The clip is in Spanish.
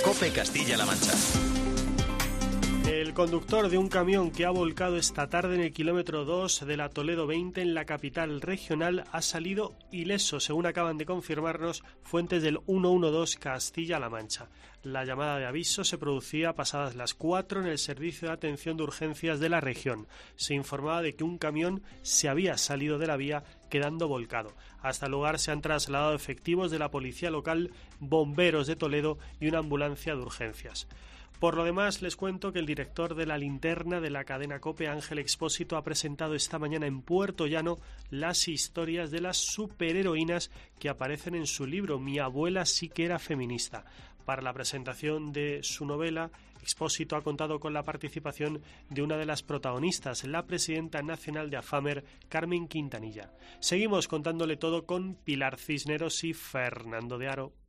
COPE Castilla-La Mancha. El conductor de un camión que ha volcado esta tarde en el kilómetro 2 de la Toledo 20 en la capital regional ha salido ileso, según acaban de confirmarnos fuentes del 112 Castilla-La Mancha. La llamada de aviso se producía pasadas las 4 en el servicio de atención de urgencias de la región. Se informaba de que un camión se había salido de la vía quedando volcado. Hasta el lugar se han trasladado efectivos de la policía local, bomberos de Toledo y una ambulancia de urgencias. Por lo demás, les cuento que el director de la linterna de la cadena COPE, Ángel Expósito, ha presentado esta mañana en Puerto Llano las historias de las superheroínas que aparecen en su libro Mi abuela sí que era feminista. Para la presentación de su novela, Expósito ha contado con la participación de una de las protagonistas, la presidenta nacional de AFAMER, Carmen Quintanilla. Seguimos contándole todo con Pilar Cisneros y Fernando de Aro.